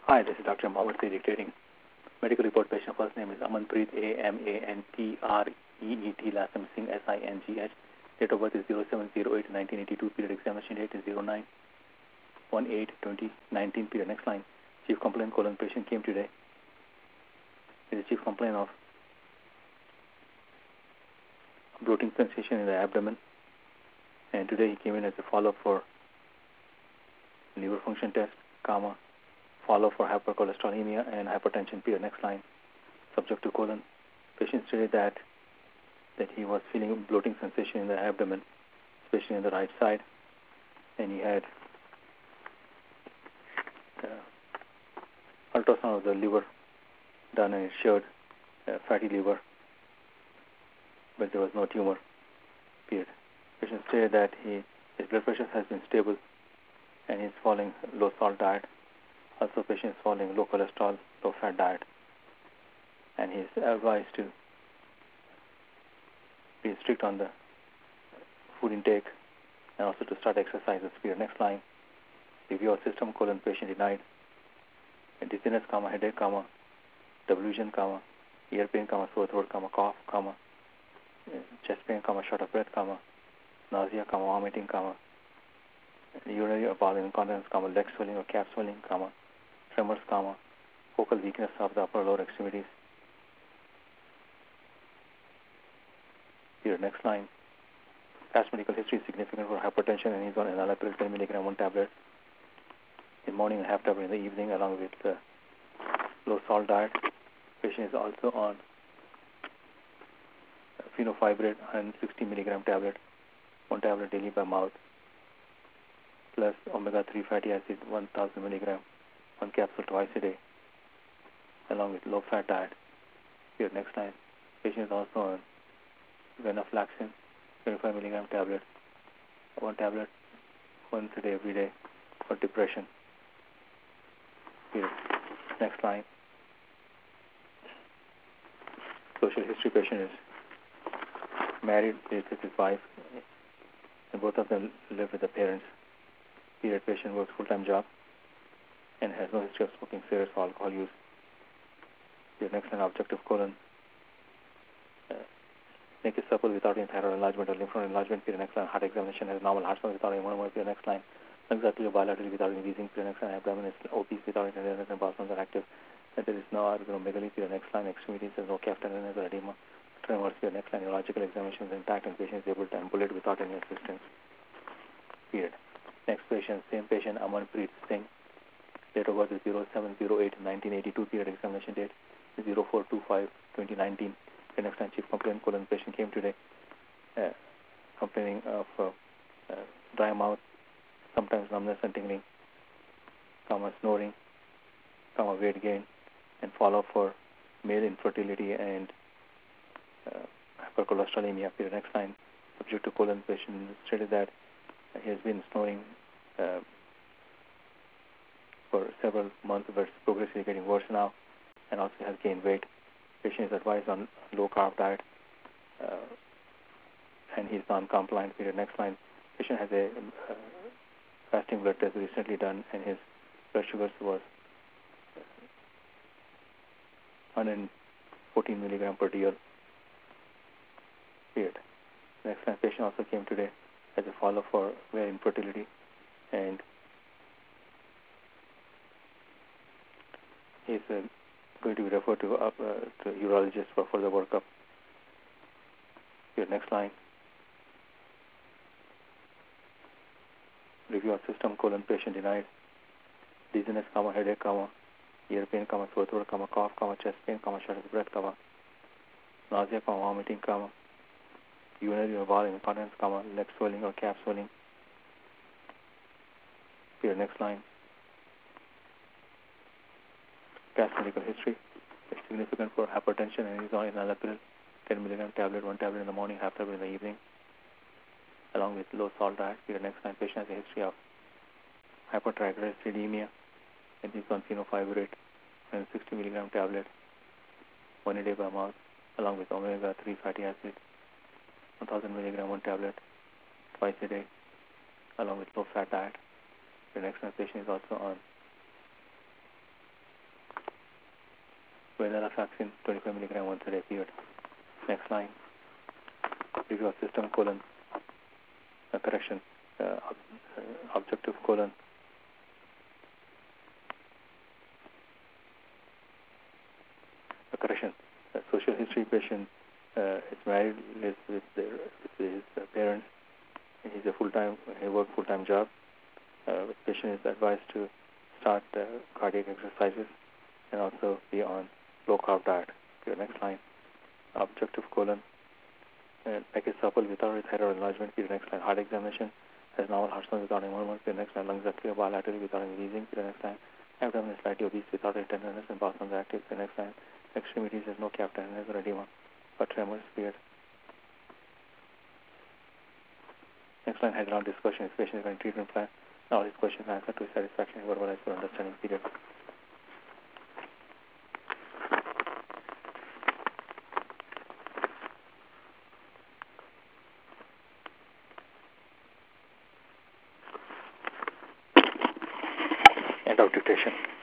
Hi, this is Dr. Mohammed Saeed dictating. Medical report patient first name is Amanpreet, A-M-A-N-T-R-E-E-T, last name Singh, S-I-N-G-H. Date of birth is 07/08/1982, period examination date is 09/18/2019, period. Next line. Chief complaint colon patient came today. Is a chief complaint of bloating sensation in the abdomen, and today he came in as a follow-up for liver function test, follow for hypercholesterolemia and hypertension, period. Next line. Subject to colon. Patient stated that he was feeling bloating sensation in the abdomen, especially on the right side, and he had ultrasound of the liver done, and it showed fatty liver, but there was no tumor, period. Patient stated that his blood pressure has been stable and he's following low salt diet. Also, patient is following low cholesterol, low fat diet, and he is advised to be strict on the food intake and also to start exercises, period. Next line. Review of system colon patient denied. Dizziness, headache, delusion, ear pain, sore throat, cough, chest pain, short of breath, nausea, vomiting, urinary or bowel incontinence, leg swelling or calf swelling, tremors, focal weakness of the upper lower extremities. Here, next line. Past medical history is significant for hypertension, and he's on enalapril 10 mg 1 tablet in morning and half tablet in the evening, along with low salt diet. Patient is also on fenofibrate 160 mg tablet, 1 tablet daily by mouth, plus omega-3 fatty acid 1000 mg, 1 capsule twice a day, along with low fat diet. Here, next line. Patient is also on venlafaxine 25 mg tablet, 1 tablet once a day every day for depression. Here, next line. Social history. Patient is married, lives with his wife, and both of them live with the parents. Period. Patient works full-time job and has no history of smoking cigarettes or alcohol use. Here, next line. Objective colon. Neck is supple without any thyroid enlargement or lymph node enlargement. Period. Next line. Heart examination has normal heart sound without any murmur. Period. Next line. Lungs are clear bilaterally without any wheezing. Period. Next line. Abdomen is obese without any tenderness and bowel sounds are active. And there is no organomegaly. Period. Next line. Extremities has no calf tenderness or edema. Tremors. Period. Next line. Neurological examination is intact and patient is able to ambulate without any assistance. Period. Next patient. Same patient. Amanpreet Singh. Date of birth is 07/08/1982. Period. Examination date is 04/25/2019. The next time. Chief complaint colon patient came today complaining of dry mouth, sometimes numbness and tingling, snoring, weight gain, and follow for male infertility and hypercholesterolemia. Period. Next line. Subject to colon patient stated that he has been snoring for several months, but it's progressively getting worse now, and also has gained weight. Patient is advised on low-carb diet, and he's non-compliant. Period. Next line. Patient has a fasting blood test recently done, and his blood sugars was 114 milligram per dl. Period. Next line. Patient also came today as a follow-up for male infertility, and he's going to be referred to urologist for further workup. Here, next line. Review of system colon patient denied. Dizziness, headache, ear pain, sore throat, cough, chest pain, short of breath, nausea, vomiting, urinary or bowel incontinence, leg swelling or calf swelling. Here, next line. Past medical history is significant for hypertension, and is on enalapril 10 mg tablet, 1 tablet in the morning, half tablet in the evening, along with low salt diet. Here, next line. Patient has a history of hypertriglyceridemia, and he's on fenofibrate and 60 mg tablet, 1 a day by mouth, along with omega-3 fatty acid, 1000 mg 1 tablet twice a day, along with low fat diet. The next line. Patient is also on Venlafaxine 25 milligram once a day period. Next line, review of system colon, correction, objective colon, correction, social history patient is married, lives with his parents. He's a he works full-time job. The patient is advised to start cardiac exercises and also be on low-carb diet. Okay, next line, objective colon, package supple without thyroid enlargement. Next line, heart examination has normal heart sound without any murmur. Next line, lungs are clear bilaterally without any wheezing. Next line, abdomen is slightly obese without any tenderness and bowel sounds active. Next line, extremities has no cap tenderness or edema or tremors. Period. Next line, head-on discussion. Is patient going treatment plan? All these questions are answered to his satisfaction and verbalized for understanding. Period. End of dictation.